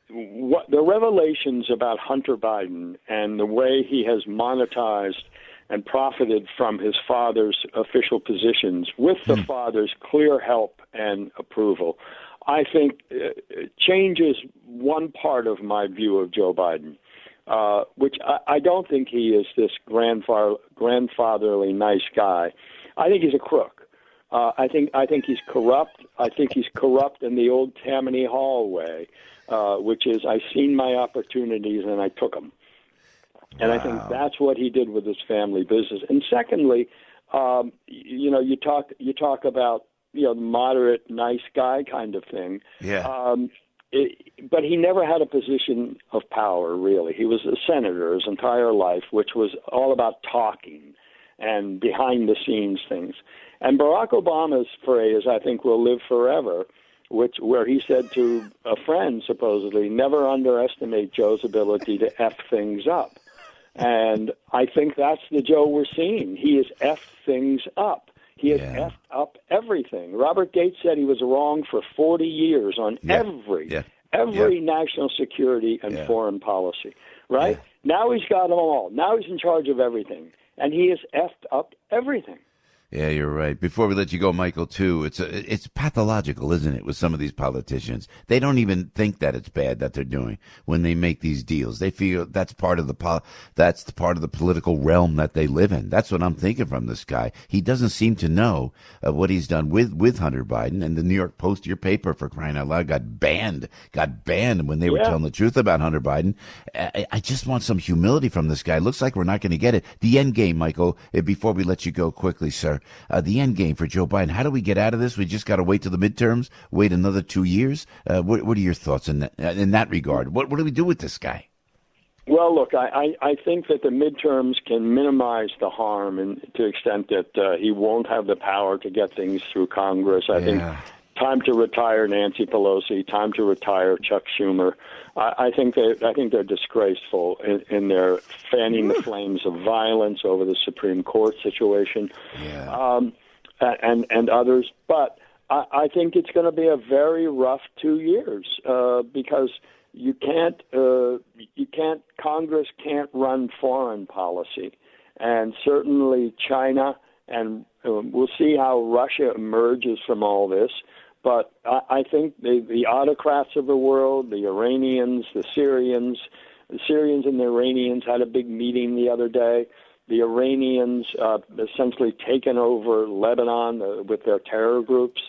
revelations about Hunter Biden and the way he has monetized and profited from his father's official positions with the father's clear help and approval. I think changes one part of my view of Joe Biden, which I don't think he is this grandfatherly nice guy. I think he's a crook. I think he's corrupt. I think he's corrupt in the old Tammany Hall way, which is I've seen my opportunities and I took them. And I think that's what he did with his family business. And secondly, you talk about the moderate, nice guy kind of thing. Yeah. But he never had a position of power, really. He was a senator his entire life, which was all about talking and behind-the-scenes things. And Barack Obama's phrase, I think, will live forever, where he said to a friend, supposedly, never underestimate Joe's ability to F things up. And I think that's the Joe we're seeing. He has effed things up. He has effed up everything. Robert Gates said he was wrong for 40 years on every national security and foreign policy, right? Now he's got them all. Now he's in charge of everything, and he has effed up everything. Yeah, you're right. Before we let you go, Michael, too, it's pathological, isn't it, with some of these politicians? They don't even think that it's bad that they're doing when they make these deals. They feel that's part of the political realm that they live in. That's what I'm thinking from this guy. He doesn't seem to know what he's done with Hunter Biden. And the New York Post, your paper, for crying out loud, got banned when they were telling the truth about Hunter Biden. I just want some humility from this guy. Looks like we're not going to get it. The end game, Michael, before we let you go quickly, sir. The end game for Joe Biden. How do we get out of this? We just got to wait till the midterms, wait another 2 years. What are your thoughts in that regard? What do we do with this guy? Well, look, I think that the midterms can minimize the harm to the extent that he won't have the power to get things through Congress. I think time to retire Nancy Pelosi, time to retire Chuck Schumer. I think they're disgraceful in their fanning the flames of violence over the Supreme Court situation, and others. But I think it's going to be a very rough 2 years because Congress can't run foreign policy, and certainly China, and we'll see how Russia emerges from all this. But I think the autocrats of the world, the Iranians, the Syrians and the Iranians had a big meeting the other day. The Iranians essentially taken over Lebanon with their terror groups.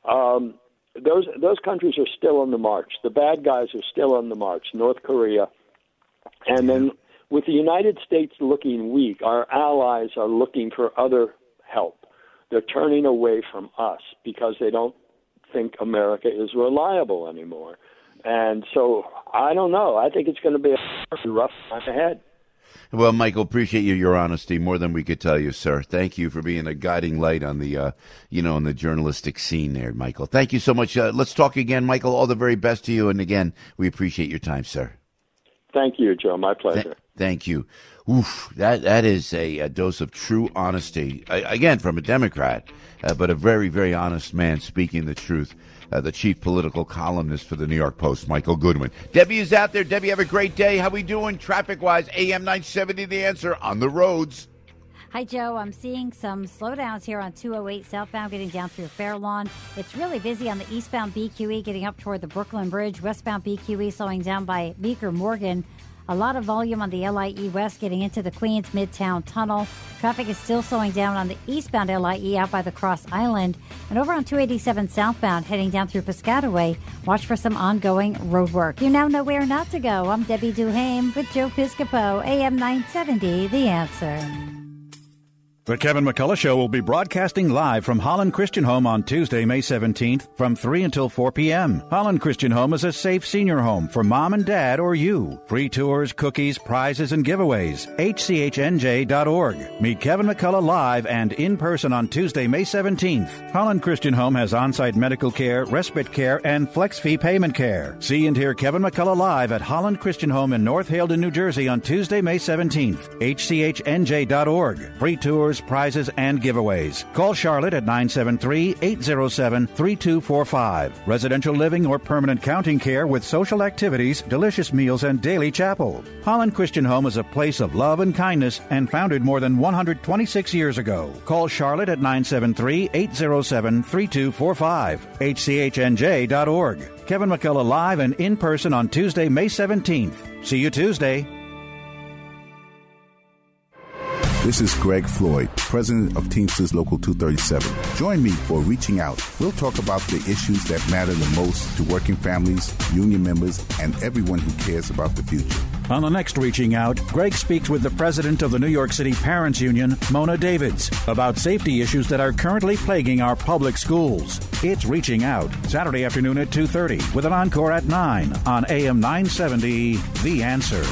Those countries are still on the march. The bad guys are still on the march, North Korea. And then with the United States looking weak, our allies are looking for other help. They're turning away from us because they don't think America is reliable anymore. And so I don't know. I think it's going to be a rough time ahead. Well, Michael, appreciate your honesty more than we could tell you, sir. Thank you for being a guiding light on the, on the journalistic scene there, Michael. Thank you so much. Let's talk again, Michael. All the very best to you. And again, we appreciate your time, sir. Thank you, Joe. My pleasure. Thank you. Oof, that is a dose of true honesty. Again, from a Democrat, but a very, very honest man speaking the truth. The chief political columnist for the New York Post, Michael Goodwin. Debbie is out there. Debbie, have a great day. How we doing traffic-wise? AM 970, The Answer, on the roads. Hi, Joe. I'm seeing some slowdowns here on 208 southbound getting down through Fair Lawn. It's really busy on the eastbound BQE getting up toward the Brooklyn Bridge. Westbound BQE slowing down by Meeker Morgan. A lot of volume on the LIE West getting into the Queens Midtown Tunnel. Traffic is still slowing down on the eastbound LIE out by the Cross Island. And over on 287 southbound heading down through Piscataway, watch for some ongoing road work. You now know where not to go. I'm Debbie Duhame with Joe Piscopo, AM 970, The Answer. The Kevin McCullough Show will be broadcasting live from Holland Christian Home on Tuesday, May 17th from 3 until 4 p.m. Holland Christian Home is a safe senior home for mom and dad or you. Free tours, cookies, prizes, and giveaways. HCHNJ.org. Meet Kevin McCullough live and in person on Tuesday, May 17th. Holland Christian Home has on-site medical care, respite care, and flex fee payment care. See and hear Kevin McCullough live at Holland Christian Home in North Haledon, New Jersey on Tuesday, May 17th. HCHNJ.org. Free tours, tours, prizes, and giveaways. Call Charlotte at 973-807-3245. Residential living or permanent counting care with social activities, delicious meals, and daily chapel. Holland Christian Home is a place of love and kindness and founded more than 126 years ago. Call Charlotte at 973-807-3245. HCHNJ.org. Kevin McCullough live and in person on Tuesday, May 17th. See you Tuesday. This is Greg Floyd, president of Teamsters Local 237. Join me for Reaching Out. We'll talk about the issues that matter the most to working families, union members, and everyone who cares about the future. On the next Reaching Out, Greg speaks with the president of the New York City Parents Union, Mona Davids, about safety issues that are currently plaguing our public schools. It's Reaching Out, Saturday afternoon at 2:30, with an encore at 9 on AM 970, The Answer.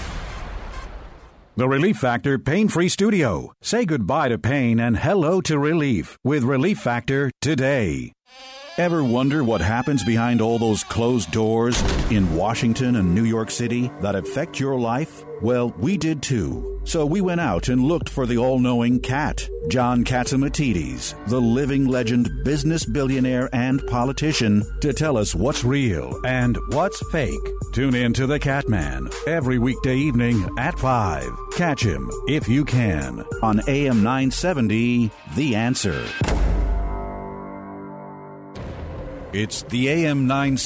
The Relief Factor Pain-Free Studio. Say goodbye to pain and hello to relief with Relief Factor today. Ever wonder what happens behind all those closed doors in Washington and New York City that affect your life? Well, we did too. So we went out and looked for the all-knowing Cat, John Catsimatidis, the living legend, business billionaire, and politician, to tell us what's real and what's fake. Tune in to The Catman every weekday evening at 5. Catch him, if you can, on AM 970, The Answer. It's the AM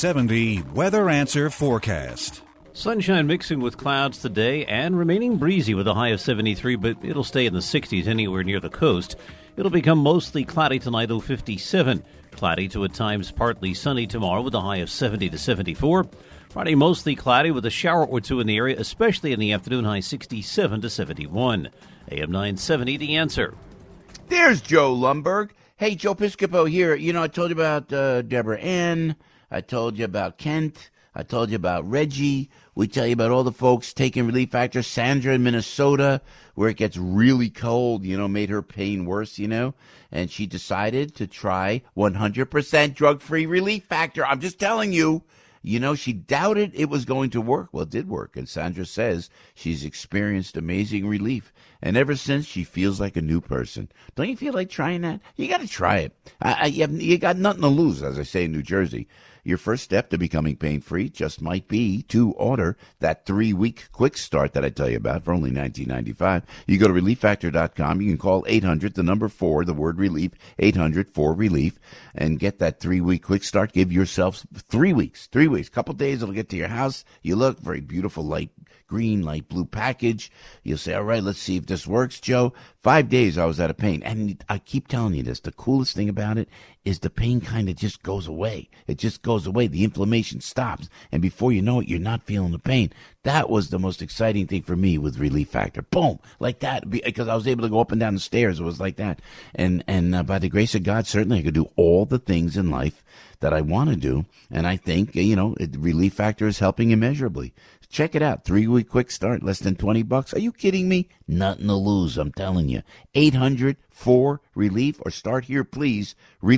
970 Weather Answer Forecast. Sunshine mixing with clouds today and remaining breezy with a high of 73, but it'll stay in the 60s anywhere near the coast. It'll become mostly cloudy tonight, 57. Cloudy to at times partly sunny tomorrow with a high of 70 to 74. Friday mostly cloudy with a shower or two in the area, especially in the afternoon, high 67 to 71. AM 970, The Answer. There's Joe Lumberg. Hey, Joe Piscopo here. You know, I told you about Deborah Ann. I told you about Kent. I told you about Reggie. We tell you about all the folks taking Relief Factor. Sandra in Minnesota, where it gets really cold, made her pain worse, And she decided to try 100% drug-free Relief Factor. I'm just telling you. She doubted it was going to work. Well, it did work. And Sandra says she's experienced amazing relief. And ever since, she feels like a new person. Don't you feel like trying that? You got to try it. You got nothing to lose, as I say in New Jersey. Your first step to becoming pain-free just might be to order that 3-week quick start that I tell you about for only $19.95. You go to ReliefFactor.com. You can call 800, the number 4, the word relief, 800-4-RELIEF, and get that 3-week quick start. Give yourself 3 weeks. 3 weeks. Couple days, it'll get to your house. You look very beautiful, light green, light blue package. You'll say, all right, let's see if this works, Joe. 5 days I was out of pain. And I keep telling you this. The coolest thing about it is the pain kind of just goes away. It just goes away. The inflammation stops. And before you know it, you're not feeling the pain. That was the most exciting thing for me with Relief Factor. Boom. Like that. Because I was able to go up and down the stairs. It was like that. And by the grace of God, certainly I could do all the things in life that I want to do. And I think, Relief Factor is helping immeasurably. Check it out. 3-week quick start, less than $20. Are you kidding me? Nothing to lose, I'm telling you. 800-4-RELIEF or start here, please.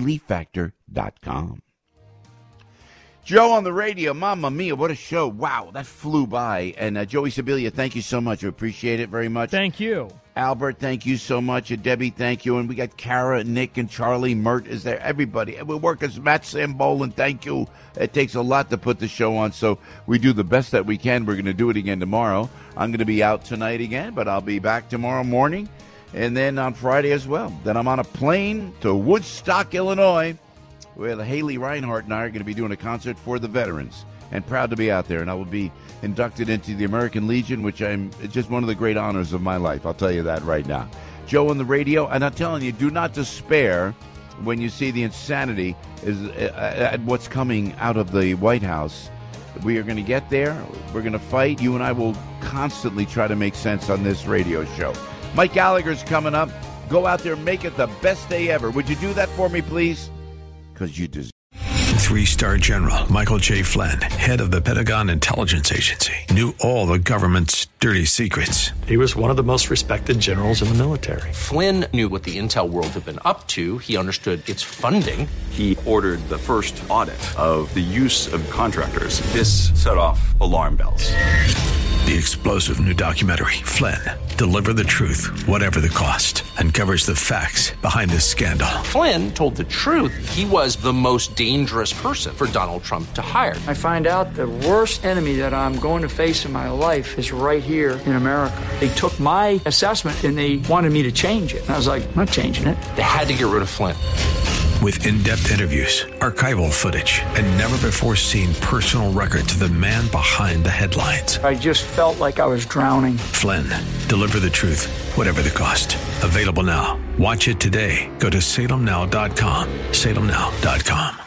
ReliefFactor.com. Joe on the radio. Mamma mia, what a show. Wow, that flew by. And Joey Sibilia, thank you so much. I appreciate it very much. Thank you. Albert, thank you so much. And Debbie, thank you. And we got Kara, Nick, and Charlie. Mert is there. Everybody. We work as Matt Sambolin. Thank you. It takes a lot to put the show on, so we do the best that we can. We're going to do it again tomorrow. I'm going to be out tonight again, but I'll be back tomorrow morning and then on Friday as well. Then I'm on a plane to Woodstock, Illinois, where Haley Reinhart and I are going to be doing a concert for the veterans. And proud to be out there. And I will be inducted into the American Legion, which it's just one of the great honors of my life. I'll tell you that right now. Joe on the radio. And I'm telling you, do not despair when you see the insanity at what's coming out of the White House. We are going to get there. We're going to fight. You and I will constantly try to make sense on this radio show. Mike Gallagher's coming up. Go out there and make it the best day ever. Would you do that for me, please? Because you deserve. 3-star General Michael J. Flynn, head of the Pentagon Intelligence Agency, knew all the government's dirty secrets. He was one of the most respected generals in the military. Flynn knew what the intel world had been up to. He understood its funding. He ordered the first audit of the use of contractors. This set off alarm bells. The explosive new documentary, Flynn, Deliver the Truth, Whatever the Cost, uncovers the facts behind this scandal. Flynn told the truth. He was the most dangerous person for Donald Trump to hire. I find out the worst enemy that I'm going to face in my life is right here in America. They took my assessment and they wanted me to change it. And I was like, I'm not changing it. They had to get rid of Flynn. With in-depth interviews, archival footage, and never-before-seen personal records of the man behind the headlines. I just felt like I was drowning. Flynn, Deliver the Truth, Whatever the Cost. Available now. Watch it today. Go to salemnow.com. salemnow.com.